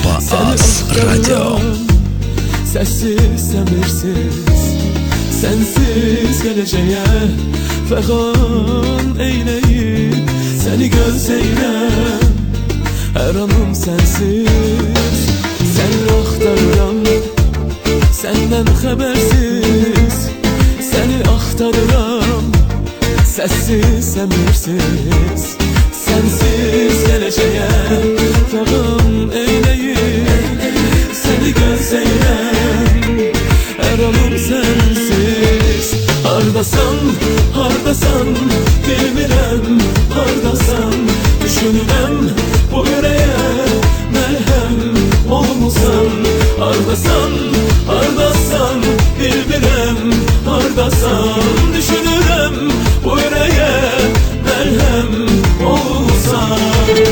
Bas Radio. Sessiz, səmirsiz, sensiz gələcəyə fəğan eyləyib səni gözləyirəm, hər anım sənsiz. Səni axtarıram, səndən xəbərsiz, səni axtarıram, səssiz, səmirsiz, sensiz gələcəyə fəğan eyləyib səni gözləyirəm, hər anım sənsiz. Hardasan, hardasan, bilmirəm, hardasan, düşünürəm bu ürəyə məlhəm olmusan. Hardasan, hardasan, bilmirəm, hardasan, düşünürəm bu ürəyə məlhəm olmusan.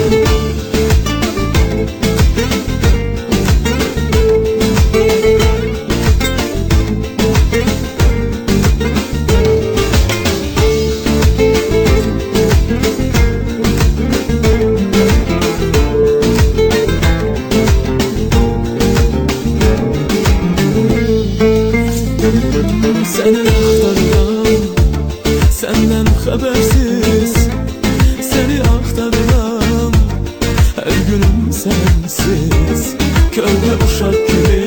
Səni axtarıram, səndən xəbərsiz, səni axtarıram, hər günüm sənsiz. Körpə uşaq kimi